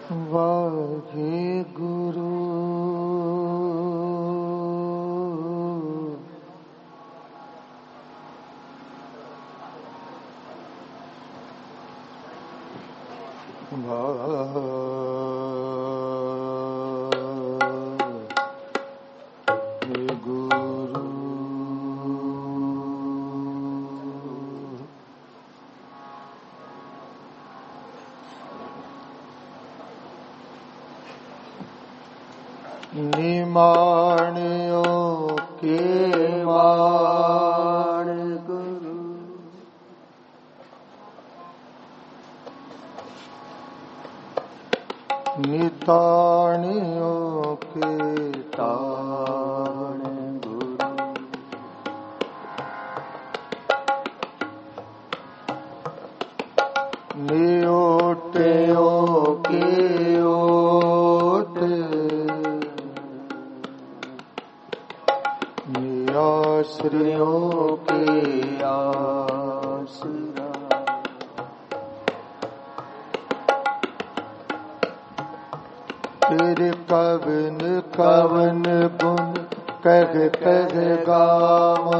वाहे गुरु निमाणियों के मान गुरु निताणियों के ताण गुरु नियोटियों के ओट आश्रयों के आसरा तेरे कवन कवन गुण कह कह गावा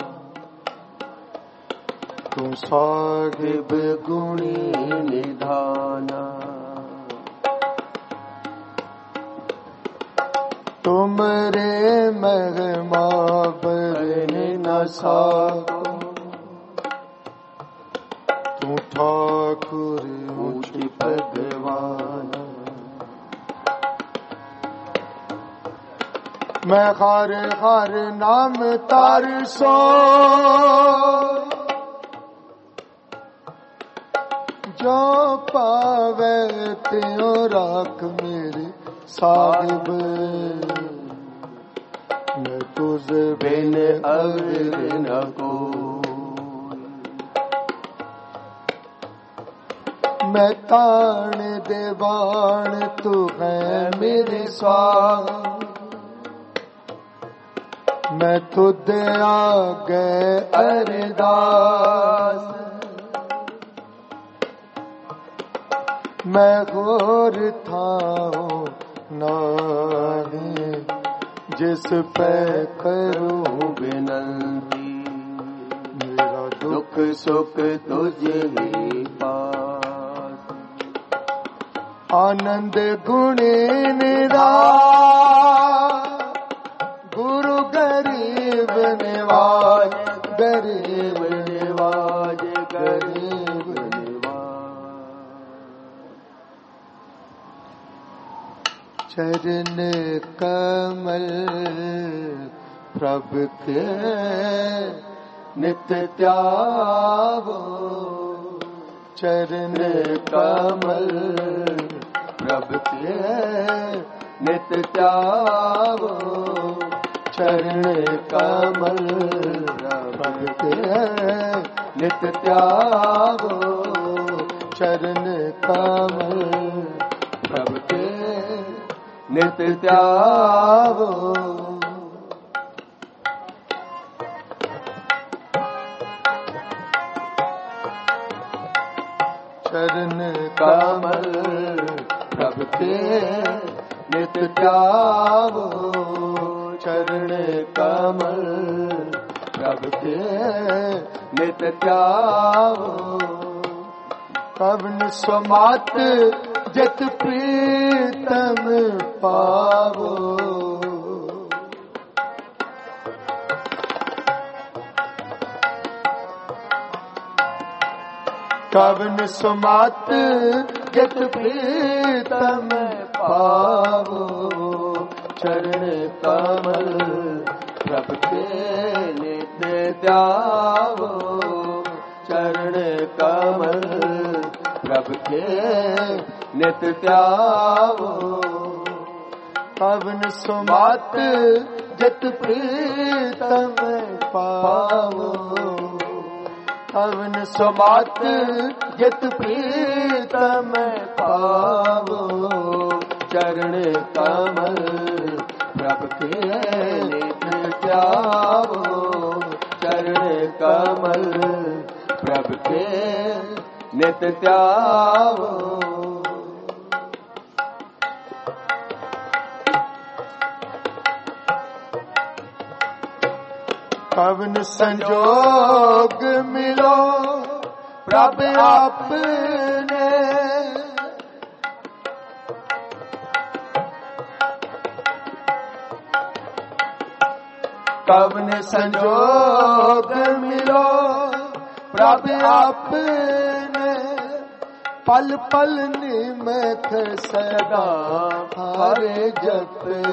तू साहिब गुणी निधाना तुमरे महिमा बरन न साको तू ठाकुर ऊंच भगवान मैं हर हर नाम तार सो जो पावे त्यों राख मेरे साहिब मैं तुझ बिन अवर न कोई मैं ताण देवान तू है मेरे स्वाम मैं तुझ आगे अरदास मैं घोर थाऊं नाही जिस पे करूं विनती मेरा दुख सुख तुझे ही पास आनंद गुणे निराश गुरु गरीब निवाज गरीब निवाज गरीब चरण कमल प्रभु के नित्य त्यागो चरण कमल प्रभु के नित्य त्यागो चरण कमल प्रभु के नित्य त्यागो चरण कमल प्रभु के नित्य त्यागो चरण कमल प्रभु के नित्य त्यागो चरण कमल प्रभु के नित्य त्यागो कवन समात जत प्रीतम पावो कवन समात जत प्रीतम पावो चरण कमल प्रभु के नित्य त्यागो चरण कमल प्रभु के नित्य त्यागो कवन समात जत प्रीतम पावो कवन समात जत प्रीतम पावो चरण कमल प्रभु के नित्य त्यागो चरण कमल प्रभु के नित्य त्यागो कवन संजोग मिलो प्रभ आपने, कवन संजोग मिलो प्रभ आपने, पल पल निमख सदा हरे जपे।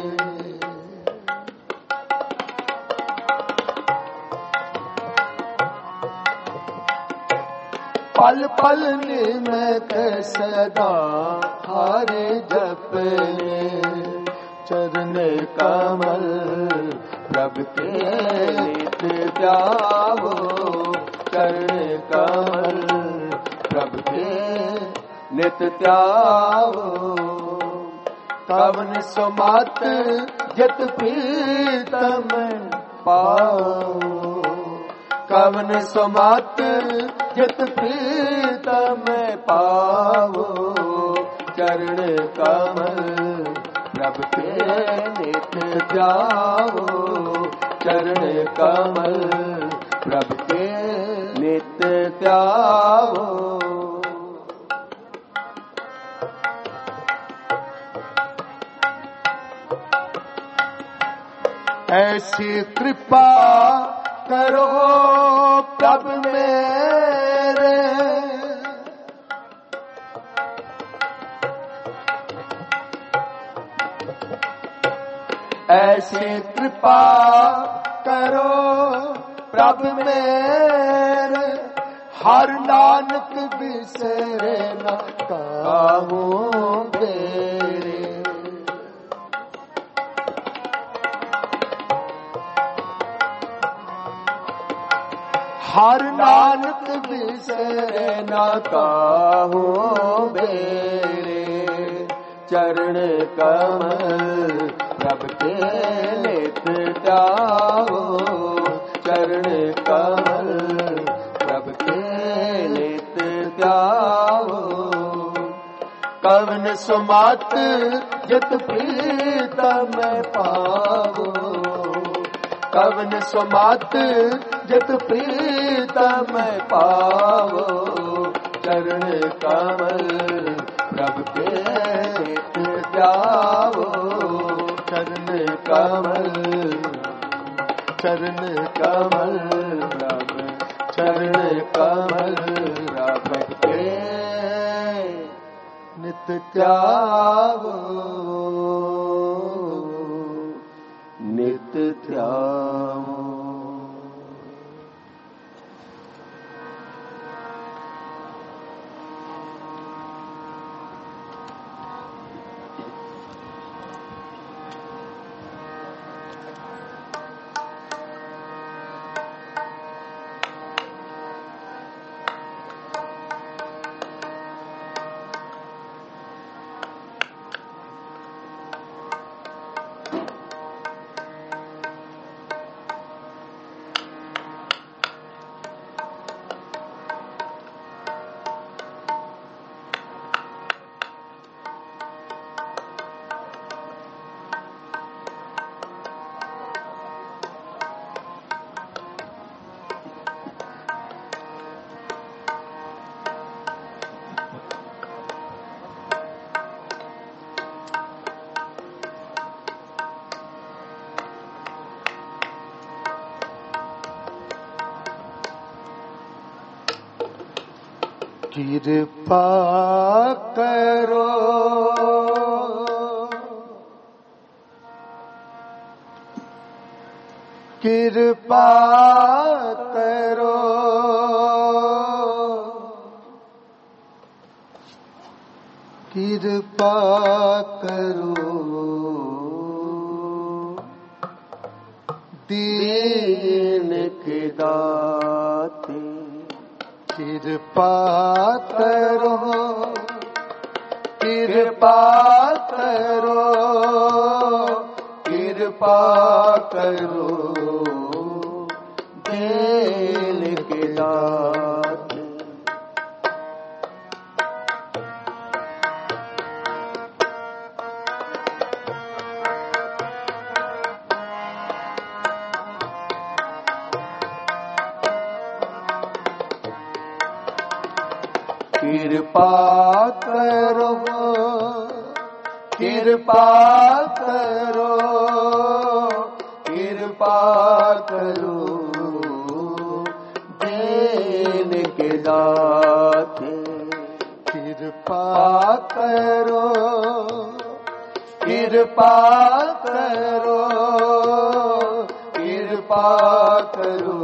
पल पल निमख सदा हरे जपने, चरण कमल प्रभु के नित ध्यावो, चरण कमल प्रभु के नित ध्यावो। कवन सुमत जित प्रीतम पाओ, कवन सुमत जित प्रीतम पावो, चरण कमल प्रभु के नित ध्यावो, चरण कमल प्रभु के नित ध्यावो। ऐसी कृपा करो प्रभु मेरे, ऐसी कृपा करो प्रभु मेरे, हर नानक बिसरे न काहू बेरे। हर नानक बिसरे न काहू बेरे, चरण कमल प्रभु के नित ध्यावो, चरण कमल प्रभु के नित ध्यावो। कवन सुमत जित प्रीतम पावो, कवन सुमत जित प्रीतम पावो, चरण कमल प्रभु के नित ध्यावो, चरण कमल, चरण कमल प्रभु, चरण कमल प्रभु के नित ध्यावो, नित ध्यावो। कृपा करो कृपा करो कृपा करो दीन के दाते कृपा करो कृपा करो कृपा करो दीन के दाते कृपा करो, कृपा करो, कृपा करो, दीन के दाते। कृपा करो, कृपा करो, कृपा करो,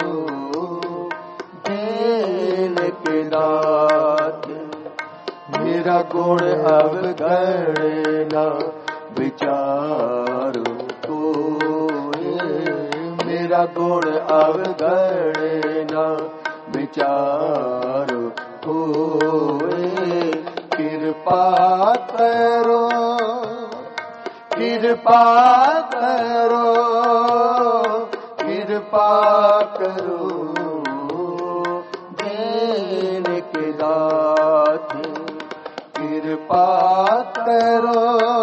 दीन के दाते। मेरा गुण अवगणना विचारो कोई, मेरा गुण अवगणना विचारो कोई। कृपा करो, कृपा करो, कृपा करो, दीन के दाते। कृपा करो,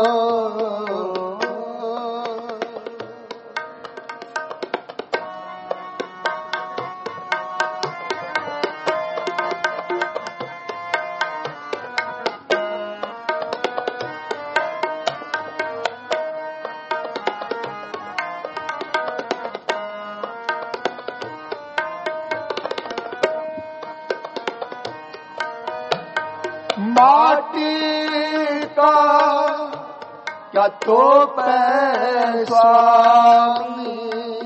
माटी का क्या तो स्वामी,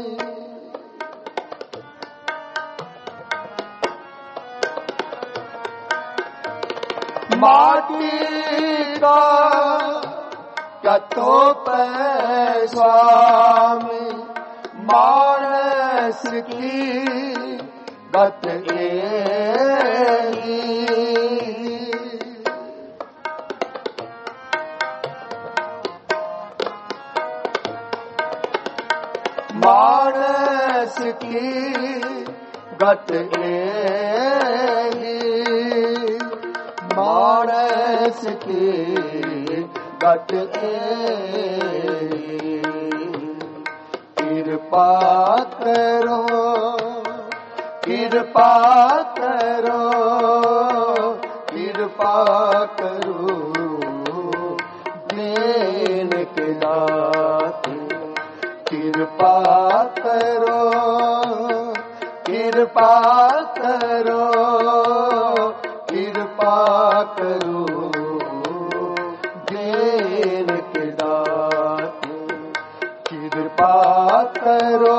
माटी का क्या तो स्वामी। मानस की गत एही, मानस की गत एही, मानस की गत एही। कृपा करो, कृपा करो, कृपा करो, दीन के दाते। कृपा करो, कृपा करो, कृपा करो, दीन के दाते। कृपा करो,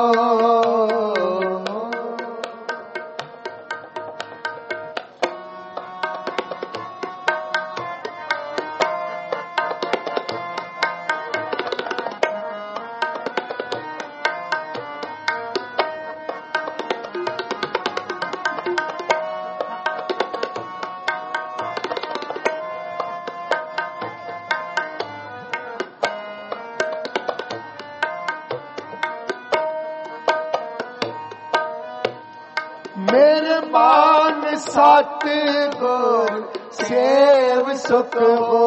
मेहरबान सतगुर सेव सुख हो।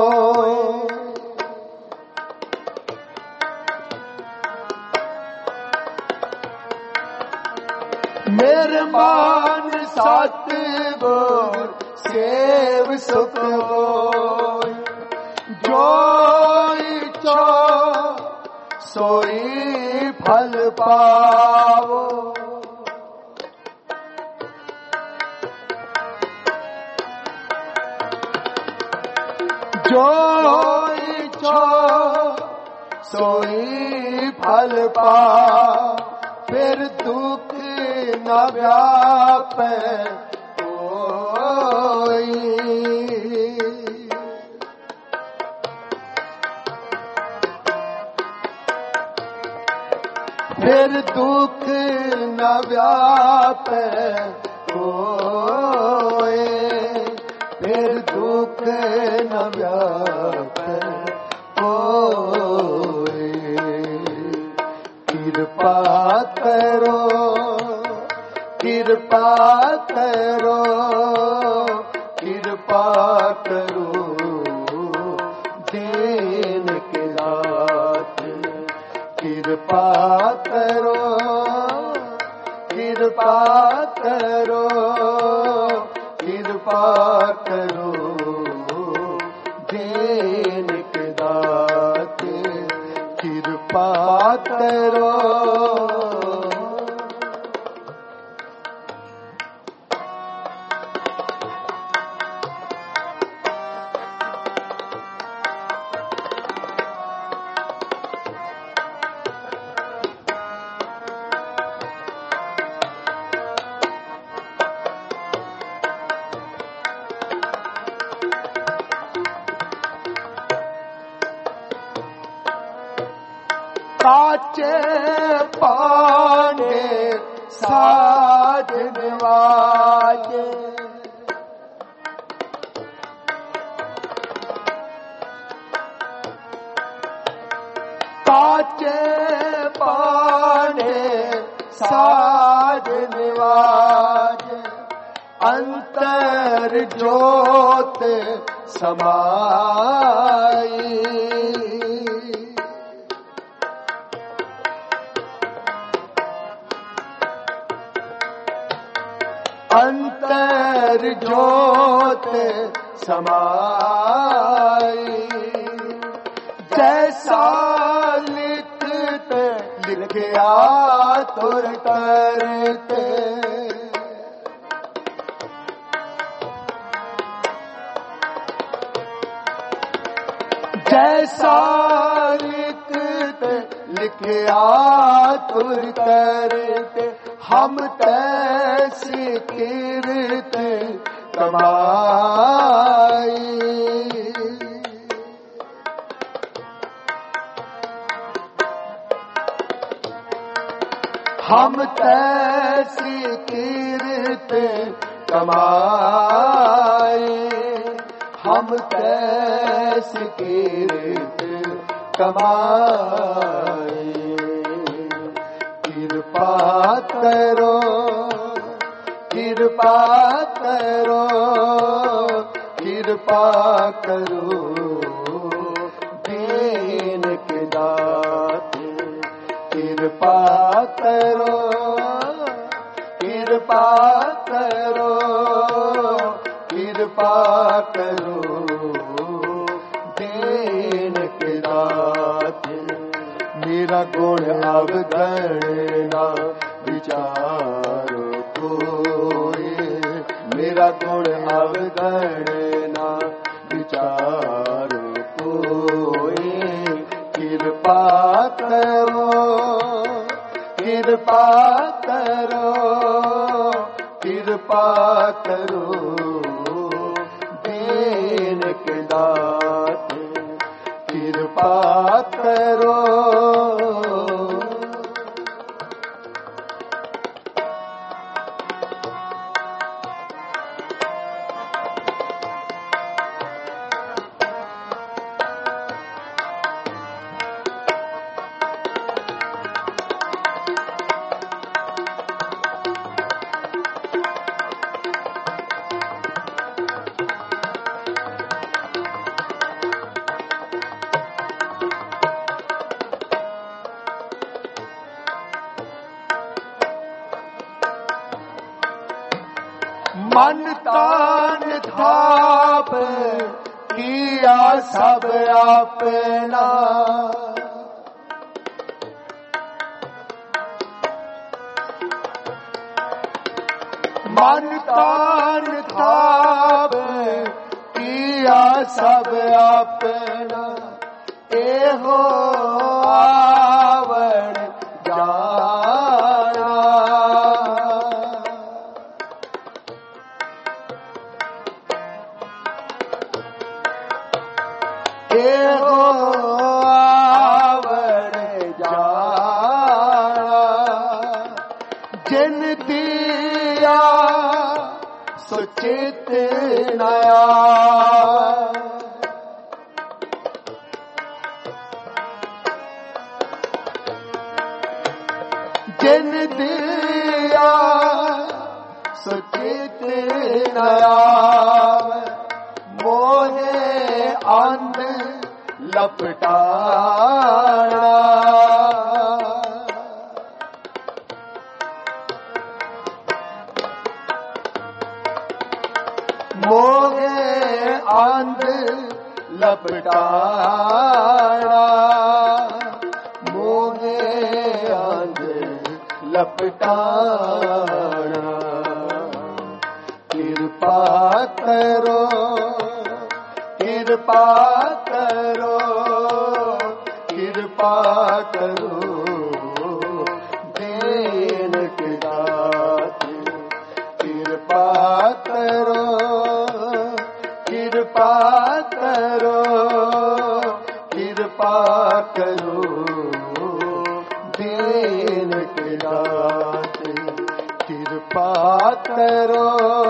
मेहरबान सतगुर सेव सुख हो। जो इच्छा सोई फल पावो। जो इच्छा सोई फल पा, फिर दुख न व्यापे कोई। फिर दुख न व्यापे कोई, फिर दुख न व्यापे कोई। कृपा करो, कृपा करो, कृपा करो, दीन के दाते। कृपा करो, कृपा करो, कृपा करो, करो। काचे पांडे साध निवाजे, काचे पांडे साध निवाजे, अंतर ज्योत समाई। अंतर ज्योत समाई, जैसा लिखते लिखया तुर करते, जैसा लिखते लिखया तुर करते, हम तैसी कीर्त कमाई। हम तैसी कीर्त कमाई, हम तैसी कीर्त कमाई। कृपा करो, कृपा करो, कृपा करो, दीन के दाते। कृपा करो, कृपा करो, कृपा करो, दीन के दाते। मेरा गुण अवगणना विचारो कोई, मेरा गुण अवगणना विचारो कोई। कृपा करो, कृपा करो, कृपा करो, दीन के दाते। कृपा करो। मन तान थाप किया सब अपना, मन तान थाप किया सब अपना। एहो आवण जाना, एहो आवण जाना। जिन दिया सुचित नया, जिन दिया सुचित नया। मोहे अंध लपटाना, मोहे अंध लपटाना, मोहे लपटाना। कृपा करो, कृपा करो, कृपा करो, दीन के दाते। कृपा करो, कृपा करो, कृपा करो, दीन के दाते। कृपा करो।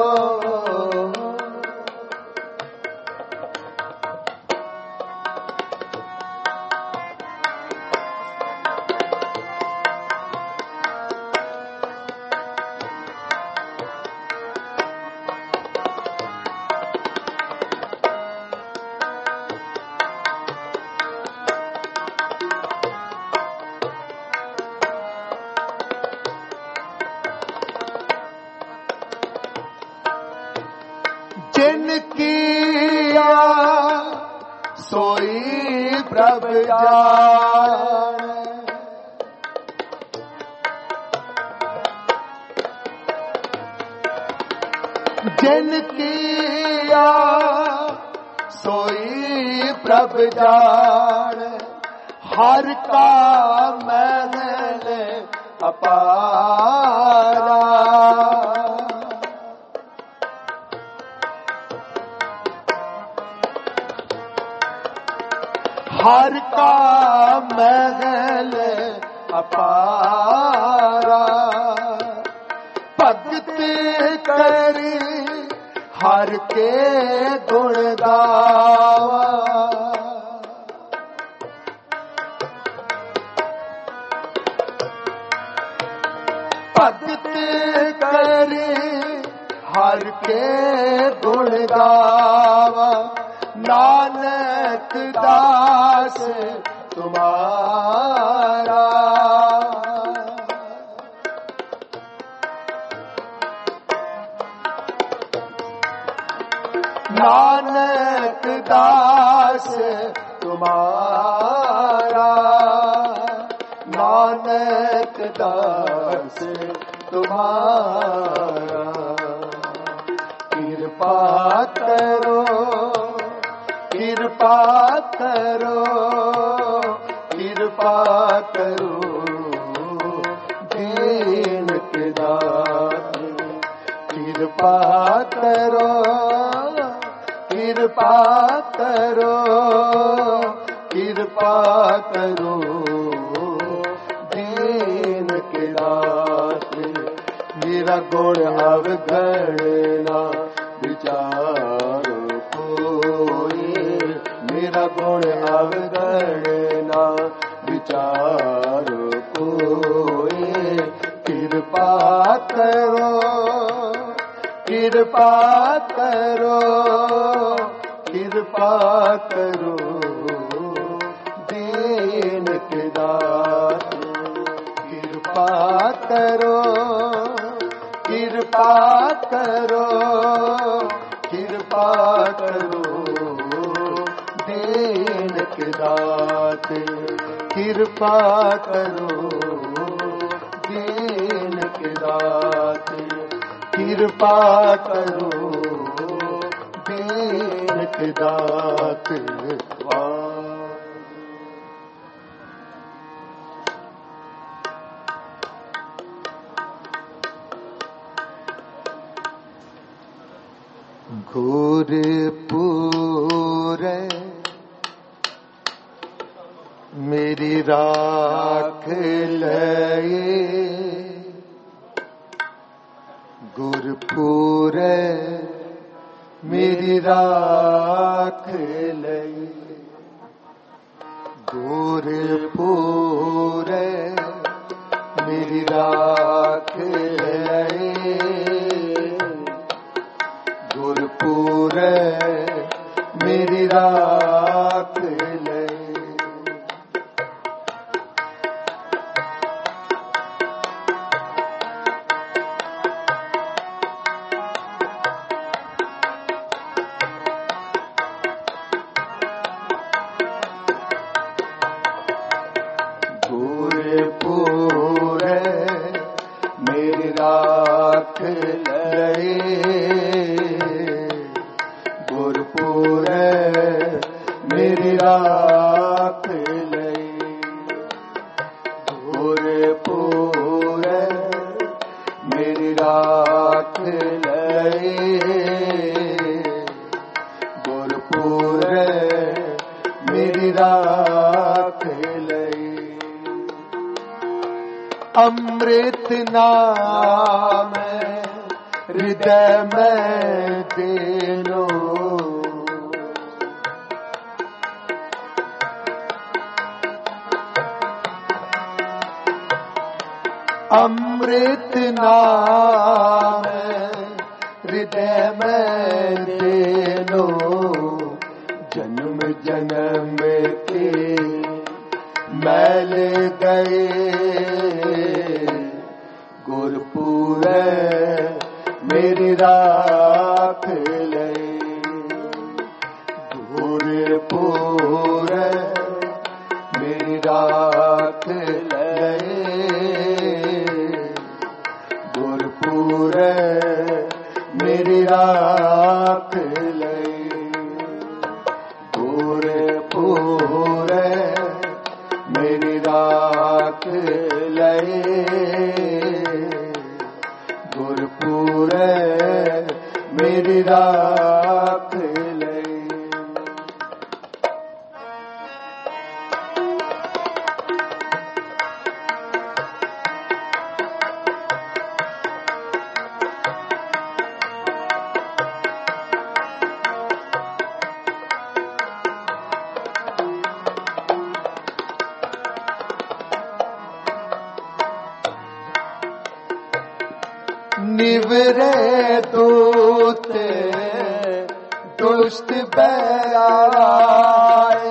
जिनकिया सोई प्रभ जाने। जिनकिया सोई प्रभ जाने। हर का महल अपारा। हर का महल अपारा। भगत करी हर के गुण गावा। भगत करी हर के गुण गावा। नानक दास तुम्हारा। नानक दास तुम्हारा। नानक दास तुम्हारा। कृपा करो, कृपा करो, कृपा करो, दीन के दाते। कृपा करो, कृपा करो, कृपा करो, दीन के दाते। मेरा गुण अवगणना विचारो कोई। मेरा गुण अवगणना विचारो कोई। कृपा करो, कृपा करो, कृपा करो, दीन के दाते। कृपा करो, कृपा करो, कृपा करो, दीन के दाते। कृपा करो, दीन के दाते। कृपा करो, दीन के दाते। घोर पूरे मेरी राख लये। गुरपुरे मेरी राख लये। गुरपुरे मेरी राख लये। गुरपुरे मेरी राख लये। राख लई। गुरपुर मेरी राख लई। गुरपुर मेरी राख लई। अमृत नाम हृदय में दे लो। अमृत नाम हृदय में दे लो। जन्म जन्म के मैल गए। गुरपुर मेरी राख लई। गुरपुर मेरी राख लई। गुरपुर मेरी राख लई। गुरपुर मेरी राख लई। गुरपुर मेरी राख लई। निवरे दूत दुष्ट बैराए।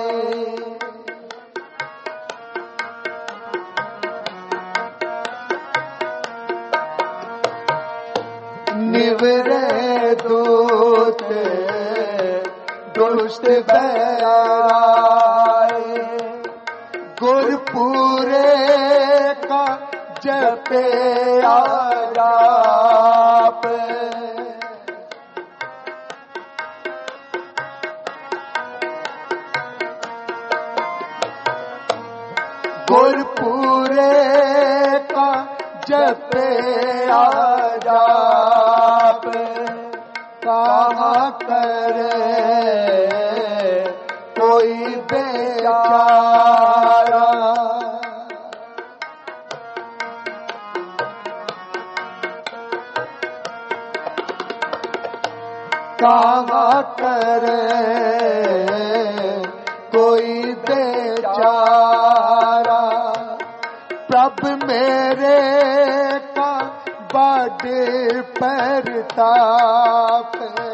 निवरे दूत दुष्ट बैराए। गुरपुरे का जपे आलाप। गुरपुरे का जपे आलाप। कहाँ करे कोई बेचारा। कहाँ करे कोई बेचारा। प्रभु मेरे का बड़े प्रताप।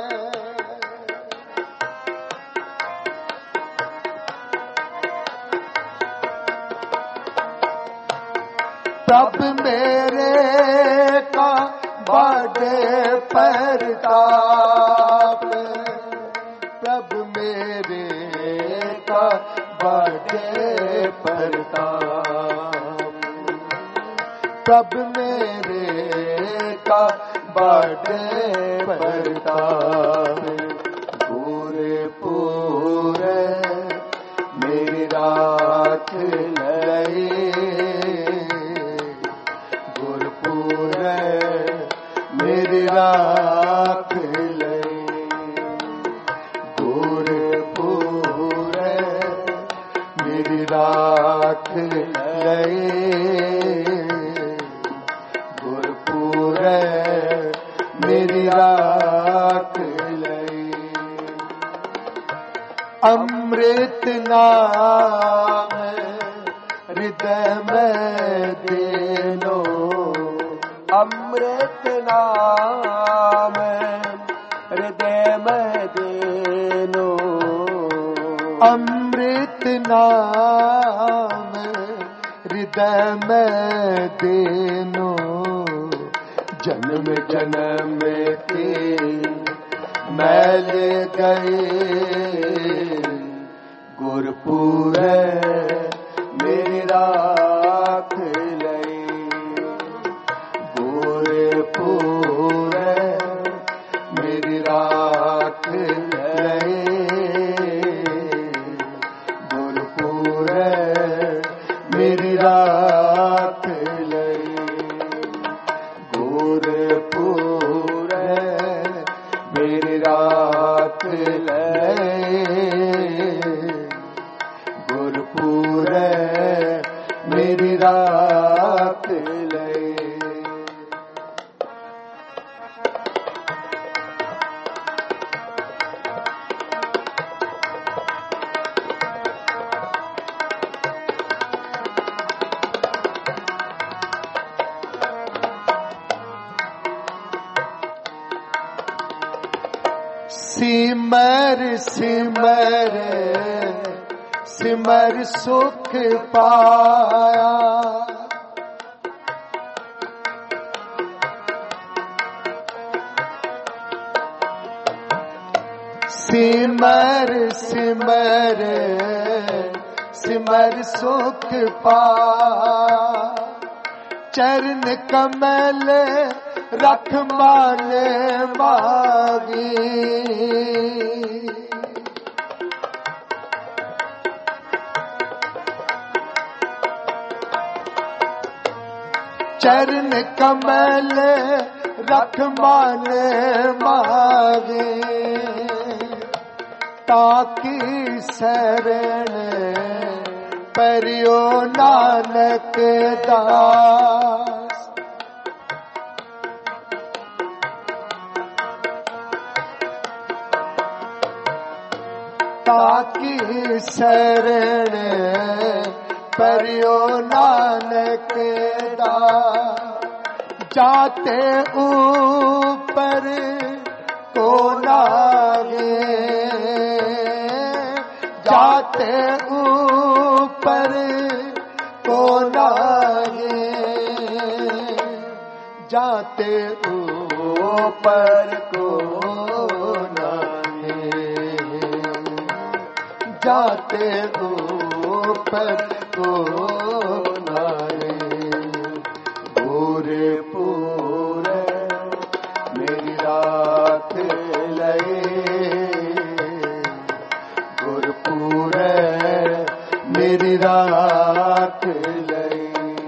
प्रभु मेरे का बड़े प्रताप। प्रभु मेरे का बड़े प्रताप। प्रभु मेरे का बड़े प्रताप। गुरपुर मेरी राख लई। गुरपुर मेरी राख लई। गुरपुर मेरी राख लई। गुरपुर मेरी राख लई। अमृत नाम हृदय में दे लो। अमृत नाम हृदय में दे लो। अमृत नाम हृदय में दे लो। जन्म जन्म के मैल गए। गुरपुर मेरी राख लई। गुरपुर मेरी राख लई। सिमर सिमर सिमर सुख पाया, सिमर सिमर सिमर सुख पाया, चरण कमल रख मान मागी, चरण कमल रख मान मागे, ताकि शरण परियो नानक दास, ताकि शरण परियो नानक दास, जाते ऊपर को नागे, जाते ऊपर को नागे, जाते ऊपर को नागे, जाते ऊपर को नागे, पूरे पूरे मेरी रात लए, गुरपुरे मेरी रात लई,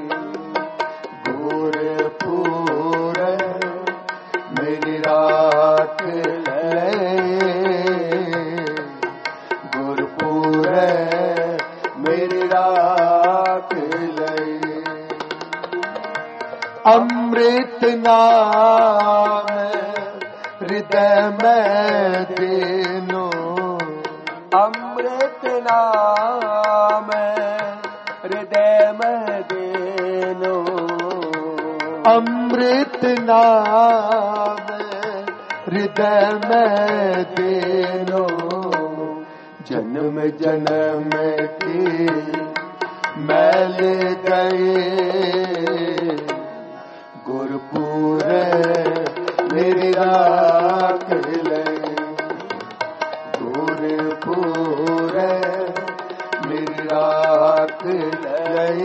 गुरपुरे मेरी रात लई, गुरपुरे मेरी रात लई, अमृत नाम हृदय में देनो, अमृत नाम हृदय में देनो, अमृत नाम हृदय में देनो, जन्म जन्म की मैल गए, गुरपुरे मेरी राख लई, गुरपुरे मेरी राख लई,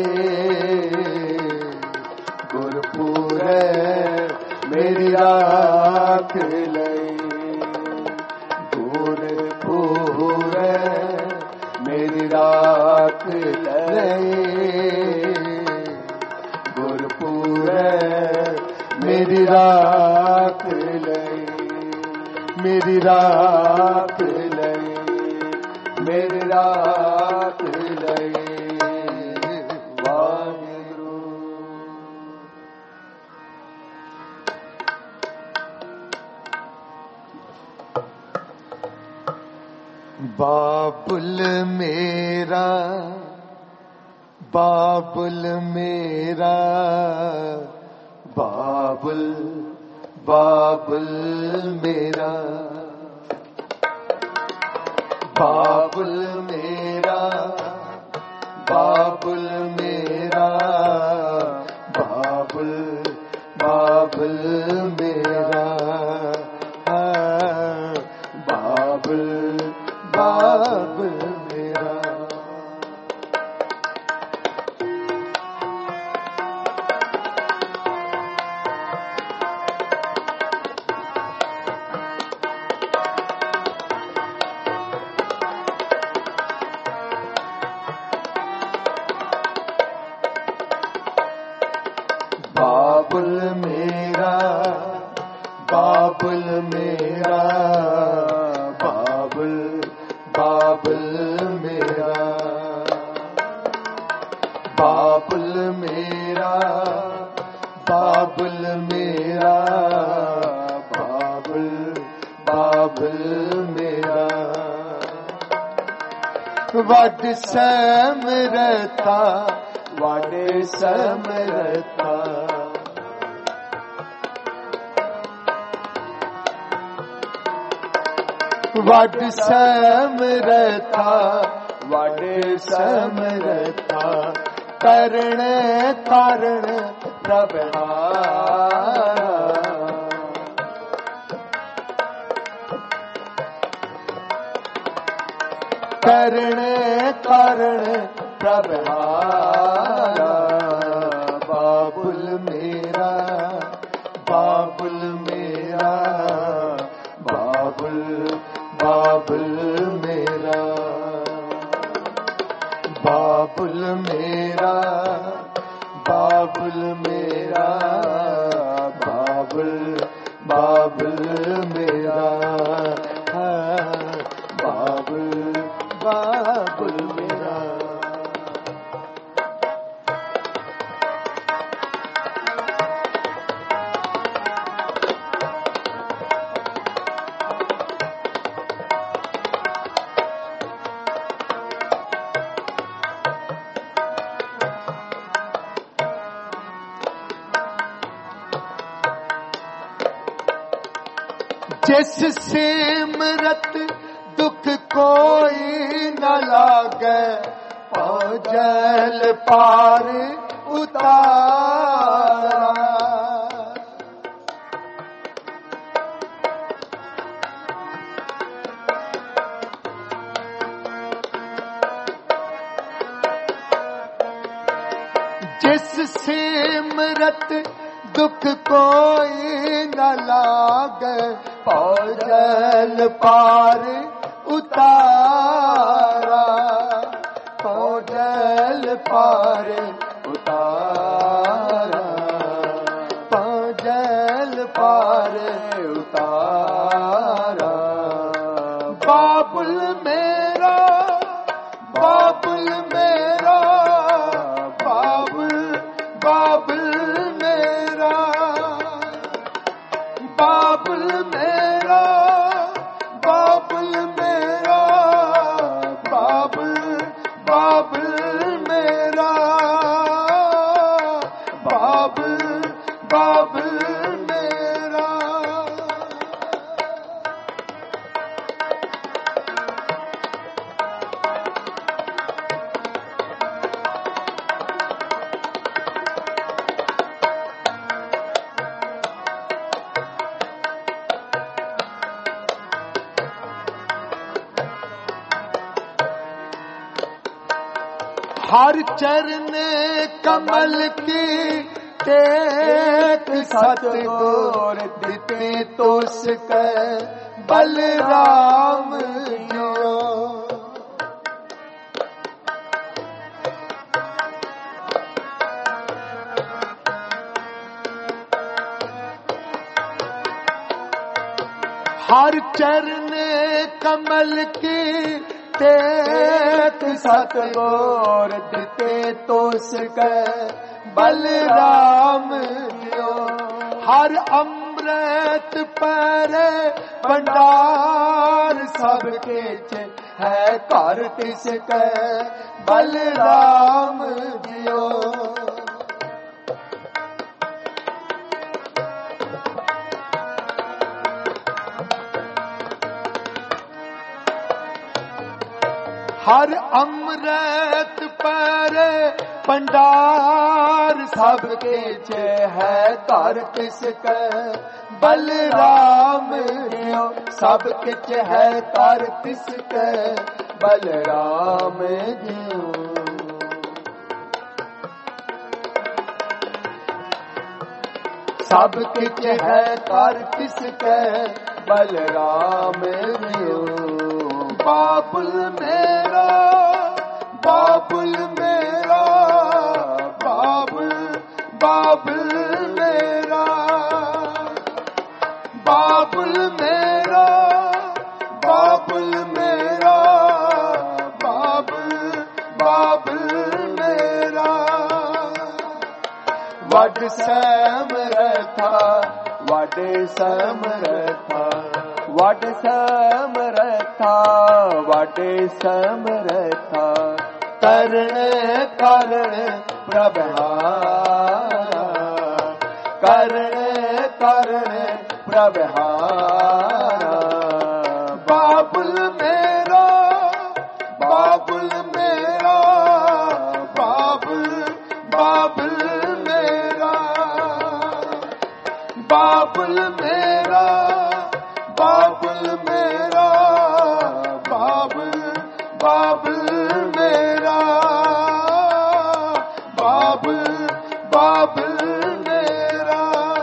गुरपुरे मेरी राख लई, गुरपुरे मेरी राख लई, गुरपुरे मेरी राख लई, मेरी राख लई, मेरी राख लई, वाहिगुरु। बाबुल मेरा, बाबुल मेरा, बाबुल बाबुल मेरा, बाबुल मेरा, बाबुल मेरा, बाबुल बाबुल मेरा, बाबुल बाबुल मेरा, बाबुल मेरा, बाबुल मेरा, बाबुल बाबुल मेरा, बाबुल मेरा, बाबुल मेरा, बाबुल बाबुल मेरा, वड समरता, वड समरता, वड समरथा वड समरथा करण कारण प्रभहारा करण कारण प्रभहारा बाबुल मेरा बाबुल मेरा बाबुल बाबुल मेरा बाबुल मेरा बाबुल मेरा बाबुल बाबुल मेरा बाबुल बाबुल मेरा। जिस सिमरत दुख कोई न लागे जल पार उतारा जिस सिमरत दुख कोई न लागे जल पार उतारा जल पार उतारा जल पार उतारा बाबुल मेरा बाबुल मेरा बाबुल बाबुल मेरा बाबुल मेरा बाबुल मेरा बाबुल बाबुल मेरा बाबुल बाबुल मेरा। हर चरण कमल की टेक सतगुर दिते तोस के बलराम जो हर चरण कमल की टेक सतगुर दिते तोस के बलराम जो हर अमृत परे भंडार सबके है घर तिसके बलराम जियो। हर अमृत पर भंडार सबके है घर किसके बलराम जियो सबके है घर किसके बलराम जियो। सबके है घर किसके बलराम जियो। बाबुल मेरा बाबुल मेरा बाबुल बाबुल मेरा बाबुल मेरा बाबुल मेरा बाबुल बाबुल मेरा। वड समरथा वड समरथा वड समरथा वड समरथा करण कारण प्रभहारा करण कारण प्रभहारा बाबुल बाबुल मेरा बाबुल बाबुल मेरा बाबुल मेरा बाबुल मेरा बाबुल बाबुल मेरा बाबुल बाबुल मेरा।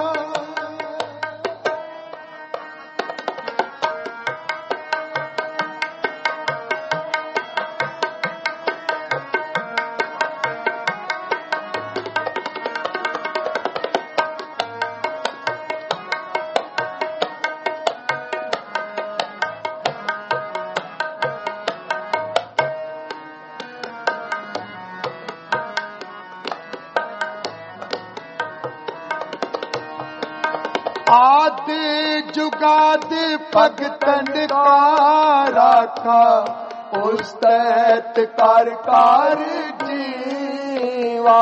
आदि जुगादि भगतन का राखा उस्तैत कार कार जीवा।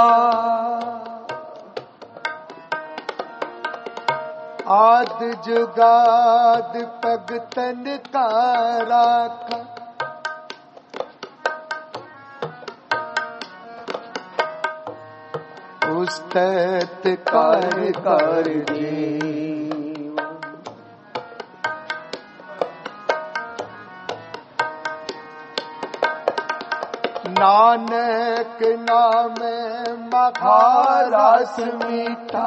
आदि जुगादि भगतन का राखा उस्तैत कार कार जीवा। नानक नाम मखारस मीठा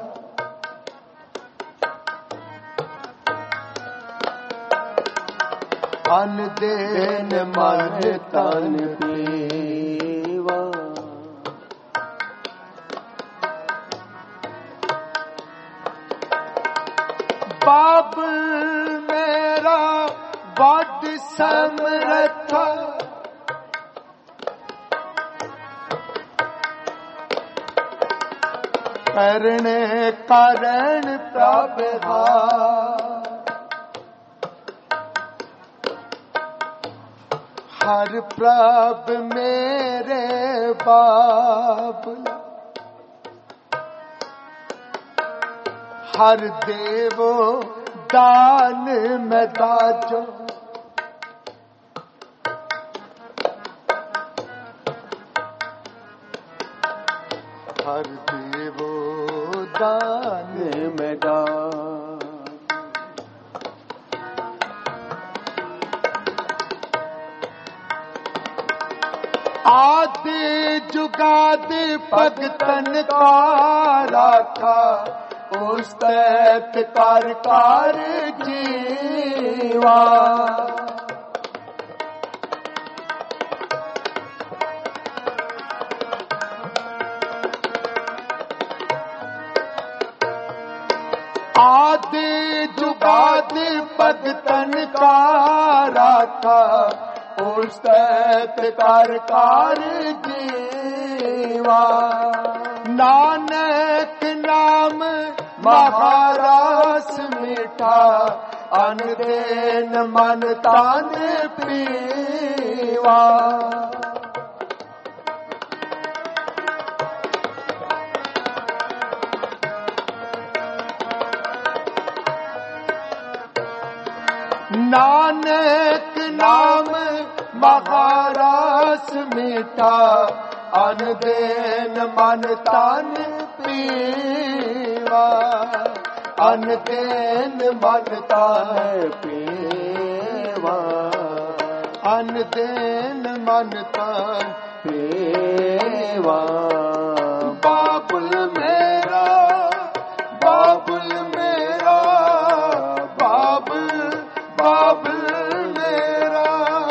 अन देन मन तन पीवा। बाबुल मेरा बड़ समर्था करने कारण प्रभहार। हर प्रभ मेरे बाबुल हर देवो दान में दाजो। हर देवो दान में दाजो। आदि जुगादि भगतन का राखा उस्तैत कार कार जीवा। आदि जुगादि भगतन का राखा उस्तैत कार कार जीवा। नानक नाम महारास मीठा अन देन मन तान पीवा। नानक नाम महारास मीठा अन देन मन तान पीवा। अन देन मन तान पीवा। अन देन मन तान पीवा। बाबुल मेरा बाबुल मेरा बाबुल बाबुल मेरा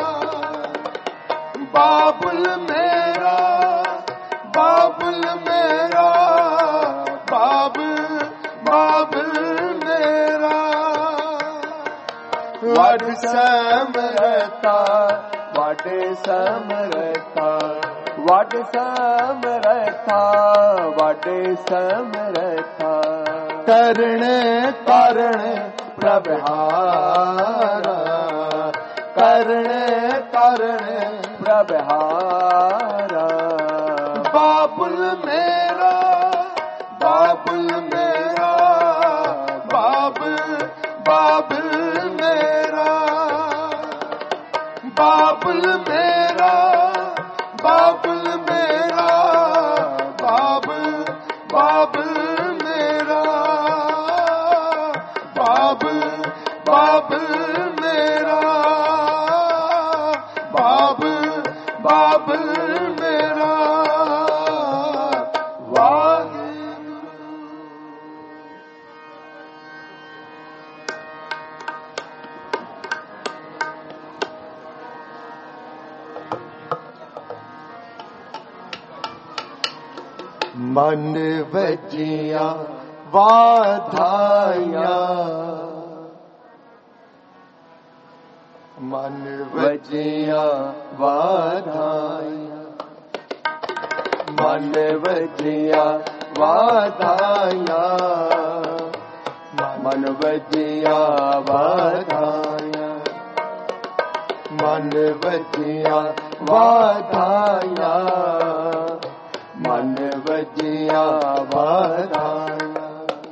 बाबुल मेरा बाबुल मेरा बाबुल बाबुल मेरा। वड समरता वड समरता वड समरता वड समरता करण कारण प्रभहारा करण कारण प्रभहारा। बाबुल मेरा बाबुल मेरा बाबुल बाबुल मेरा बाबुल मेरा ਬਾਬਲ ਮੇਰਾ ਵਾਹਿਗੁਰੂ। ਮਨ ਵਜੀਆਂ ਵਾਧਾਈਆਂ, ਮਨ ਵਜੀਆਂ ਵਾਧਾਈਆਂ, ਮਨ ਵਜੀਆਂ ਵਾਧਾਈਆਂ, ਮਨ ਵਜੀਆਂ ਵਾਧਾਈਆਂ, ਮਨ ਵਜੀਆਂ ਵਾਧਾਈਆਂ, ਮਨ ਵਜੀਆਂ ਵਾਧਾਈਆਂ।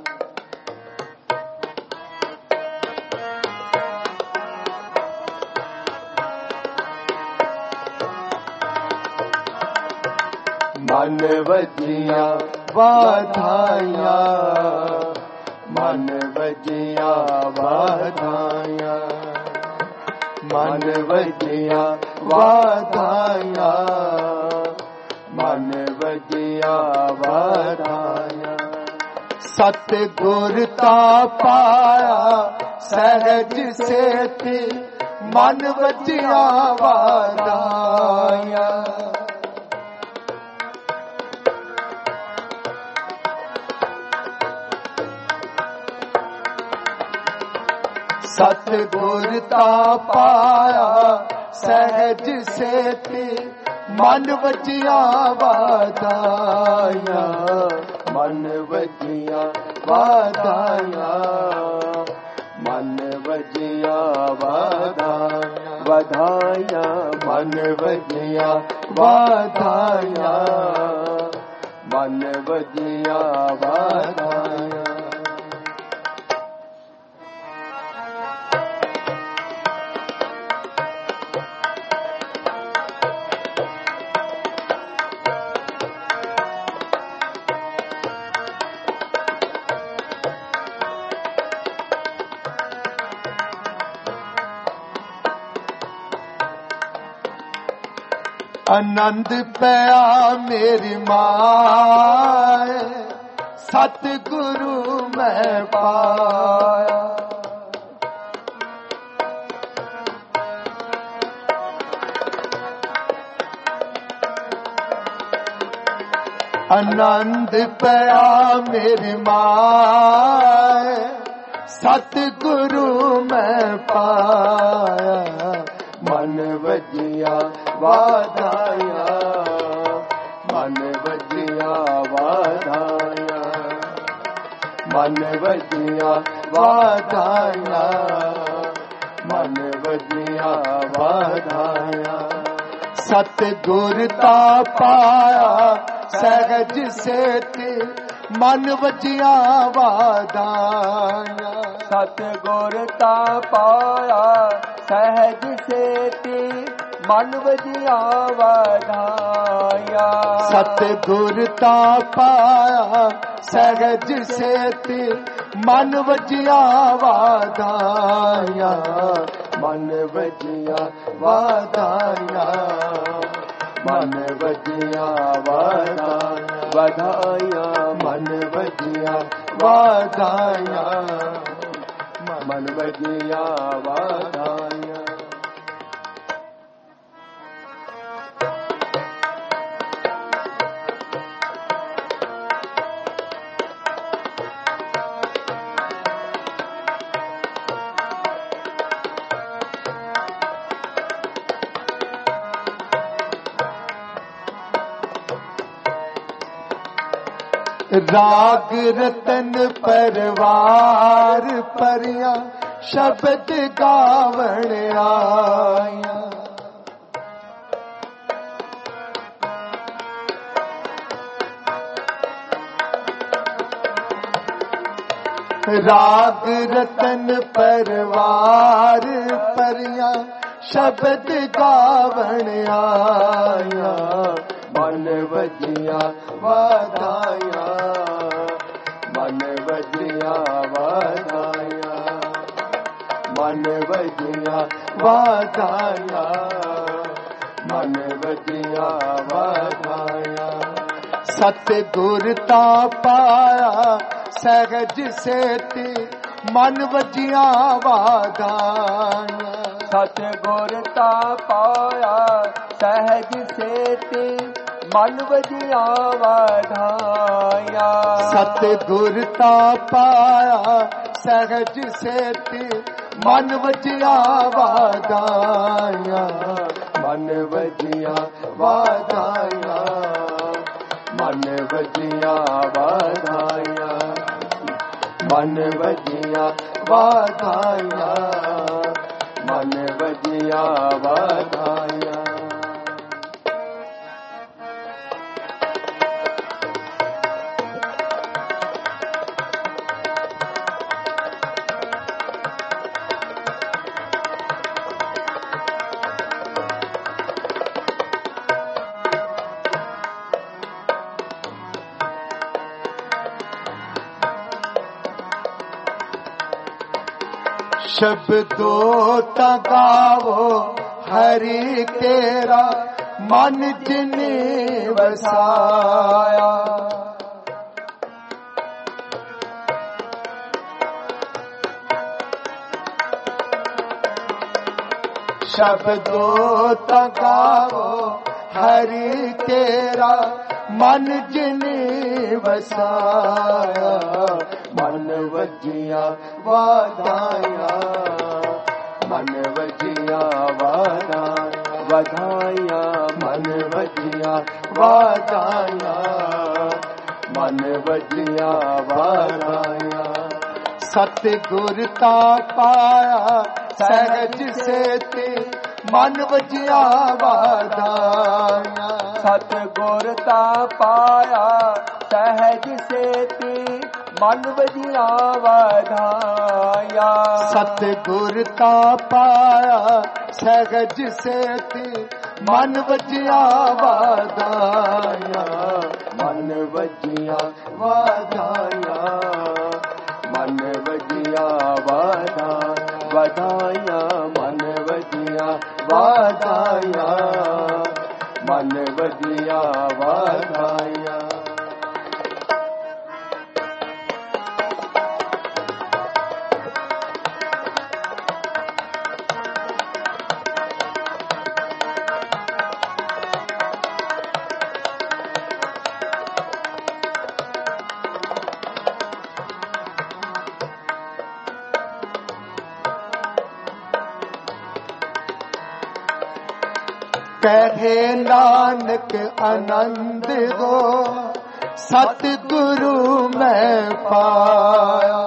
ਮਨ ਵਜੀਆਂ ਵਾਧਾਈਆਂ, ਮਨ ਵਜੀਆਂ ਵਾਧਾਈਆਂ, ਮਨ ਵਜੀਆਂ ਵਾਧਾਈਆਂ, ਮਨ ਵਜੀਆਂ ਵਾਧਾਈਆਂ। ਸਤਿਗੁਰ ਤਾ ਪਾਇਆ ਸਹਿਜ ਸੇਤੀ, ਮਨ ਵਜੀਆਂ ਵਾਧਾਈਆਂ। सतगुर ता पाया सहज सेती, मन वजिया वाधाइया, मन वजिया वाधाइया, मन वजिया वाधाइया, वाधाइया, मन वजिया वाधाइया, मन वजिया वाधाइया। आनंद पया मेरी माए, सतगुरु मैं पाया। आनंद पया मेरी माए, सतगुरु मैं पाया। मन वजिया वाधाइया, मन वजिया वाधाइया, मन वजिया वाधाइया, मन वजिया वाधाइया। सतगुर ता पाया सहज सेती, मन वजिया वाधाइया। सतगुर ता पाया सहज सेती, मन वजिया वाधाइया। सतगुर ता पाया सहज सेती, मन वजिया वाधाइया, मन वजिया वाधाइया, मन वजिया वाधाइया, वाधाइया, मन वजिया वाधाइया, मन वजिया वाधाइया। राग रतन परवार परिया, शब्द गावण आया। राग रतन परवार परिया, शब्द गावण आया। मन वजिया वाधाइया, मन वजिया वाधाइया, मन वजिया वाधाइया, मन ਵਜੀਆਂ ਵਧਾਈਆਂ। ਸਤਿਗੁਰ ਤਾ ਪਾਇਆ ਸਹਿਜ ਸੇਤੀ ਮਨ ਵਜੀਆਂ ਵਧਾਈਆਂ। ਸਤਿਗੁਰ ਤਾ ਪਾਇਆ ਸਹਿਜ ਸੇਤੀ ਮਨ ਵਜੀਆਂ ਵਧਾਈਆਂ। ਸਤਿਗੁਰ ਤਾ ਪਾਇਆ ਸਹਿਜ ਸੇਤੀ ਮਨ ਵਜੀਆਂ ਵਧਾਈਆਂ। ਮਨ ਵਜੀਆਂ ਵਧਾਈਆਂ। ਮਨ ਵਜੀਆਂ ਵਧਾਈਆਂ। ਮਨ ਵਜੀਆਂ ਵਧਾਈਆਂ। ਮਨ ਵਜੀਆਂ ਵਧਾਈਆਂ। ਸ਼ਬਦੋ ਤਾ ਗਾਵੋ ਹਰੀ ਕੇਰਾ ਮਨ ਜਿਨੇ ਵਸਾਇਆ। ਸ਼ਬਦੋ ਤਾ ਗਾਵੋ ਹਰੀ ਕੇਰਾ ਮਨ ਜਿਨੇ ਵਸਾਇਆ। ਮਨ ਵਜੀਆਂ ਵਧਾਈਆਂ। ਮਨ ਵਜੀਆਂ ਵਧਾਈਆਂ। ਵਧਾਈਆਂ। ਮਨ ਵਜੀਆਂ ਵਧਾਈਆਂ। ਮਨ ਵਜੀਆਂ ਵਧਾਈਆਂ। ਸਤਿਗੁਰ ਤਾ ਪਾਇਆ ਸਹਿਜ ਸੇਤੀ ਮਨ ਵਜੀਆਂ ਵਧਾਈਆਂ। ਸਤਿਗੁਰ ਤਾ ਪਾਇਆ ਸਹਿਜ ਸੇਤੀ ਮਨ ਵਜੀਆਂ ਵਧਾਈਆਂ। ਸਤਿਗੁਰ ਤਾ ਪਾਇਆ ਸਹਿਜ ਸੇਤੀ ਮਨ ਵਜੀਆਂ ਵਧਾਈਆਂ। ਮਨ ਵਜੀਆਂ ਵਧਾਈਆਂ। ਮਨ ਵਜੀਆਂ ਵਧਾਈਆਂ। ਮਨ ਵਜੀਆਂ ਵਧਾਈਆਂ। ਮਨ ਵਜੀਆਂ ਵਧਾਈਆਂ। ਕਹੇ ਨਾਨਕ ਆਨੰਦ ਹੋ ਸਤਿਗੁਰੂ ਮੈਂ ਪਾਇਆ।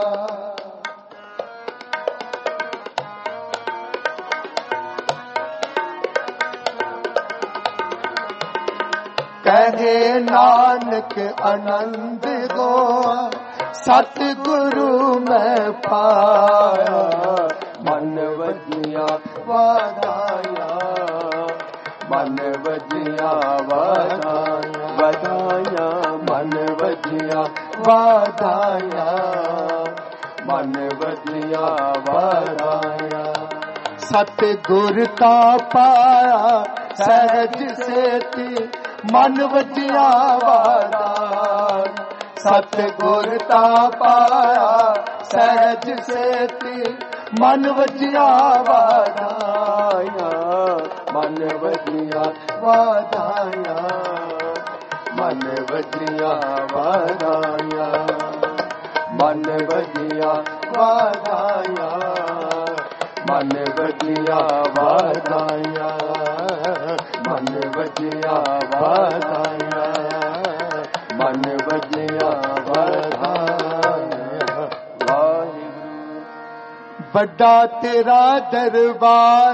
ਕਹੇ ਨਾਨਕ ਆਨੰਦ ਹੋ ਸਤਿਗੁਰੂ ਮੈਂ ਪਾਇਆ। ਮਨ ਵਜੀਆਂ ਵਧਾਈਆਂ। ਮਨ ਵਜੀਆਂ ਵਧਾਈਆਂ। ਵਧਾਈਆਂ। ਮਨ ਵਜੀਆਂ ਵਧਾਈਆਂ। ਮਨ ਵਜੀਆਂ ਵਧਾਈਆਂ। ਸਤਿਗੁਰ ਤਾ ਪਾਇਆ ਸਹਿਜ ਸੇਤੀ ਮਨ ਵਜੀਆਂ ਵਧਾਈਆਂ। ਸਤਿਗੁਰ ਤਾ ਪਾਇਆ ਸਹਿਜ ਸੇਤੀ ਮਨ ਵਜੀਆਂ ਵਧਾਈਆਂ। ਮਨ ਵਜੀਆਂ ਵਧਾਈਆਂ। ਮਨ ਵਜੀਆਂ ਵਧਾਈਆਂ। ਮਨ ਵਜੀਆਂ ਵਧਾਈਆਂ। ਮਨ ਵਜੀਆਂ ਵਧਾਈਆਂ। ਮਨ ਵਜੀਆਂ ਵਧਾਈਆਂ। ਮਨ ਵਜੀਆਂ ਵਧਾਈਆਂ। ਵਾਹਿਗੁਰੂ। ਵੱਡਾ ਤੇਰਾ ਦਰਬਾਰ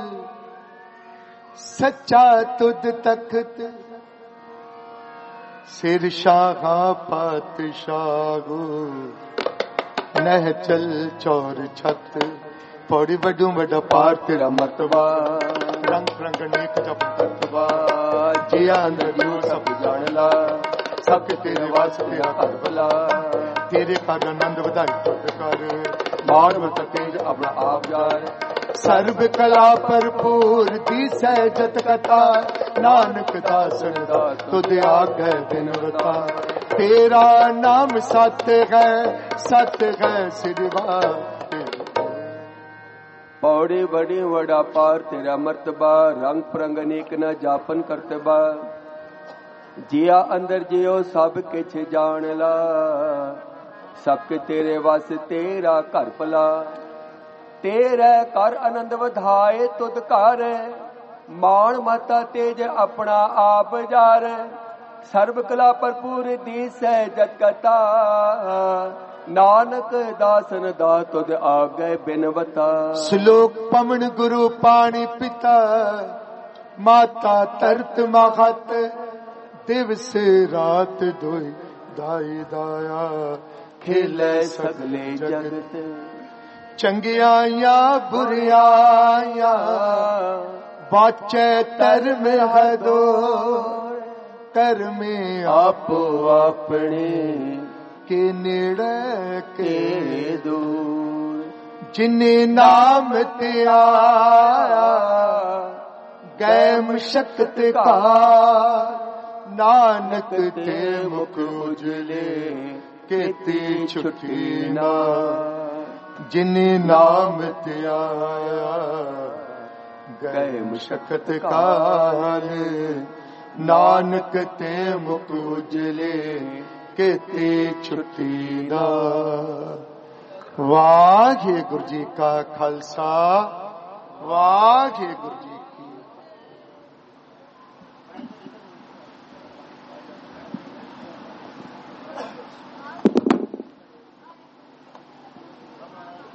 ਸੱਚਾ ਤੁਧ ਤਖਤ ਸਿਰ ਸ਼ਾਹਾਂ ਪਾਤਸ਼ਾਹੋ ਨਹਿ ਚਲ ਚੌਰ ਛਤ ਪੌੜੀ ਵੱਡੂ ਵੱਡਾ ਪਾਰ ਤੇਰਾ ਮਤਵਾ ਰੰਗ ਰੰਗ ਅਨੇਕ ਜਪ ਤਤਵਾ ਜਿਆ ਨਦਿਓ ਸਭ ਜਾਣ ਲਾ ਸਭ ਤੇਰੇ ਵਾਸਤੇ ਹਰ ਭਲਾ ਤੇਰੇ ਘਰ ਆਨੰਦ ਵਧਾਈ ਤੁਧ ਕਰ ਮਾਨਵ ਤੇਜ ਆਪਣਾ ਆਪ ਜਾਰ ਸਰਬ ਕਲਾ ਭਰਪੂਰ ਦੀ ਸਹਿਜਤ ਕਥਾ नानक दासन दास तुद आगे बिनवता तेरा नाम सत्य है सिरवा पौड़े बड़े वड़ा पार तेरा मर्तबा रंग परंग अनेक न जापन करतबा जिया अंदर जियो सब किछ जान ला सब के तेरे वस तेरा घर भला तेरे कर आनंद वधाए तुद कर मान माता तेज अपना आप जार सर्व कला भरपूर दीस है जगता नानक दासन दा तुद आगे बिनवता श्लोक पमन गुरु पाणी पिता माता तरत महत दिवस रात दोई दाई दाया खेले सगले जगत चंगियाया बुरियाया बाचे धर्म है दो कर्मे आपो अपने के नेड़े के दूर जिन्ने नाम ते आया गैम शक्त का नानक ते मुख उजले केती छुट्टी ना जिन्ने नाम ते आया गैम शक्त काल नानक ते मुख उजले केती छुट्टी ना वाहिगुरु जी का खालसा वाहिगुरु जी